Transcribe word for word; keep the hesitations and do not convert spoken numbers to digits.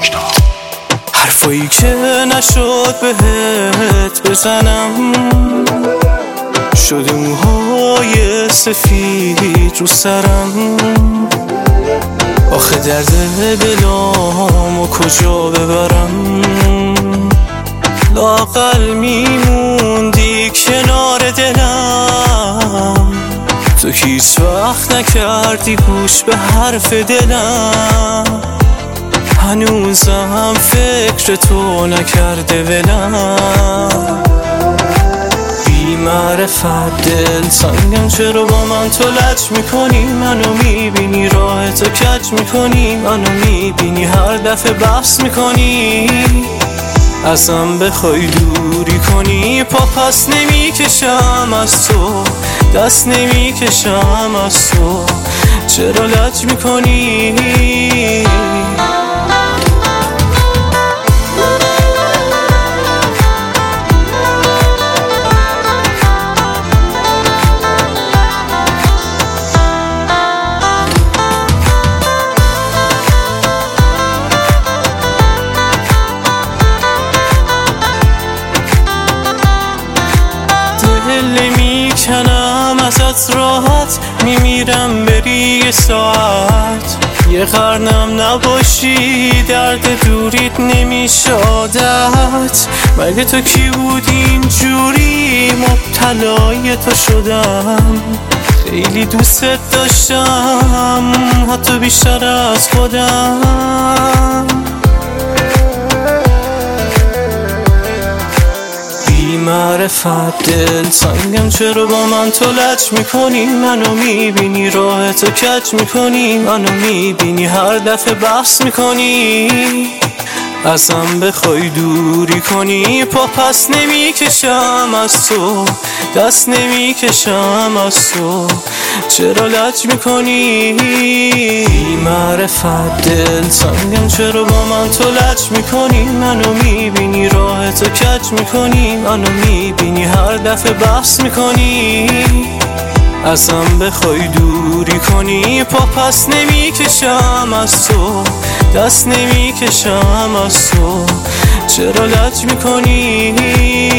حرفایی که نشد بهت بزنم، شده موهای سفید رو سرم. آخه درد دلامو کجا ببرم؟ لااقل میموندی کنار دلم، تو که هیچ وقت نکردی گوش به حرف دلم. هنوزم فکر تو نکرده ولم. بی معرفت دل سنگم، چرا با من تو لج میکنی؟ منو میبینی راه تو کج میکنی، منو میبینی هر دفعه بحث میکنی. ازم بخوای دوری کنی، پا پس نمیکشم از تو، دست نمیکشم از تو. چرا لج میکنی؟ دل میکنم ازت راحت، میمیرم بری یه ساعت. یه قرنم نباشی درد دوریت نمیشه عادت. مگه تو کی بود اینجوری مبتلای تو شدم؟ خیلی دوست داشتم حتی بیشتر از خودم. معرفت دل سنگم، چرا با من تو لج میکنی؟ منو میبینی راه تو کج میکنی، منو میبینی هر دفعه بحث میکنی. ازم بخوای دوری کنی، پا پس نمیکشم از تو، دست نمیکشم از تو. چرا لج میکنی؟ بی معرفت دل سنگم، چرا با من تو لج میکنی؟ منو میبینی راه تو کج میکنی، منو میبینی هر دفعه بحث میکنی. ازم بخوای دوری کنی، پا پس نمیکشم از تو، دست نمیکشم از تو. چرا لج میکنی؟